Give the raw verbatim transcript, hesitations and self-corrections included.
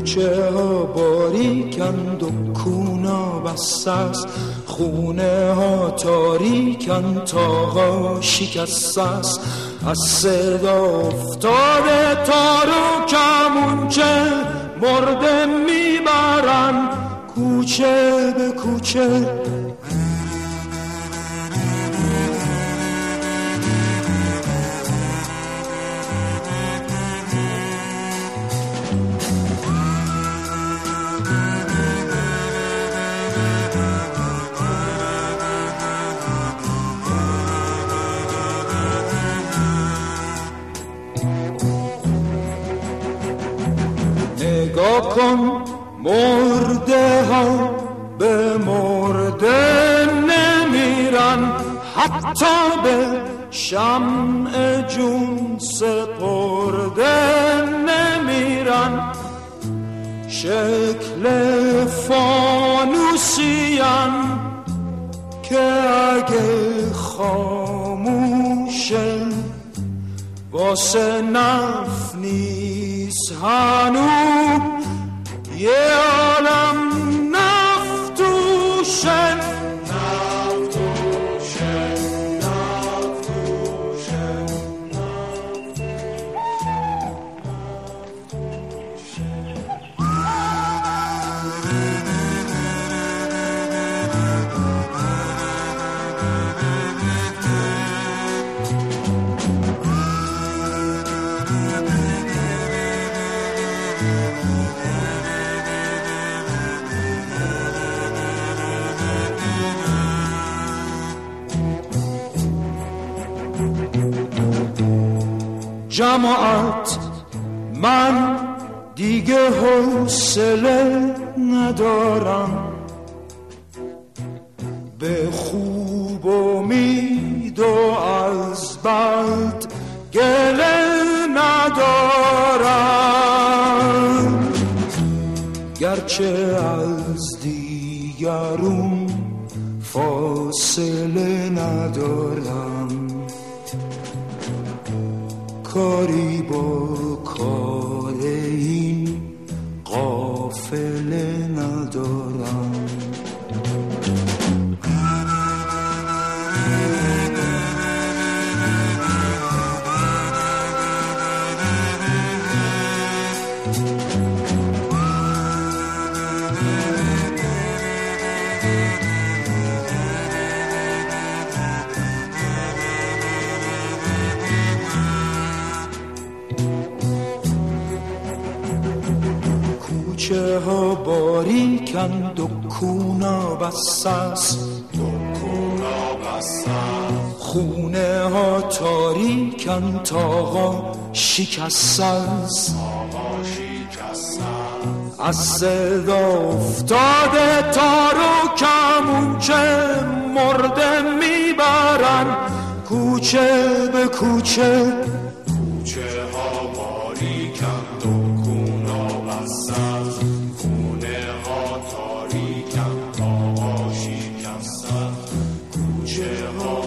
کوچه ها باریکند و کونا بسته است، خونه ها تاریکند، تاقا شکسته است. از صدا افتاده تار و کمونچه مرده میبرن کوچه به کوچه. نگاه کن مرده ها به مرده نمیرن، حتی به شمع جون سپرده نمیرن. شکل فانوسیم که اگه خاموشه واسه نف نیست هنو یه عالم نفتوشه. نفتوشه نفتوشه جماعت من دیگه حوصله ندارم، به خوب امید و از بد گله ندارم. گرچه از دیگرون فاصله ندارم، کاری با کار این قافله ندارم. کوچه ها باریکند و کونا بسته است، خونه ها تاریکند، تاقا شکسته است. از صدا افتاده تار و کمونچه مرده میبرن کوچه به کوچه. کوچه ها باریکند و کونا بسته است، خونه ها تاریکند، تاقا شکسته است. کوچه ها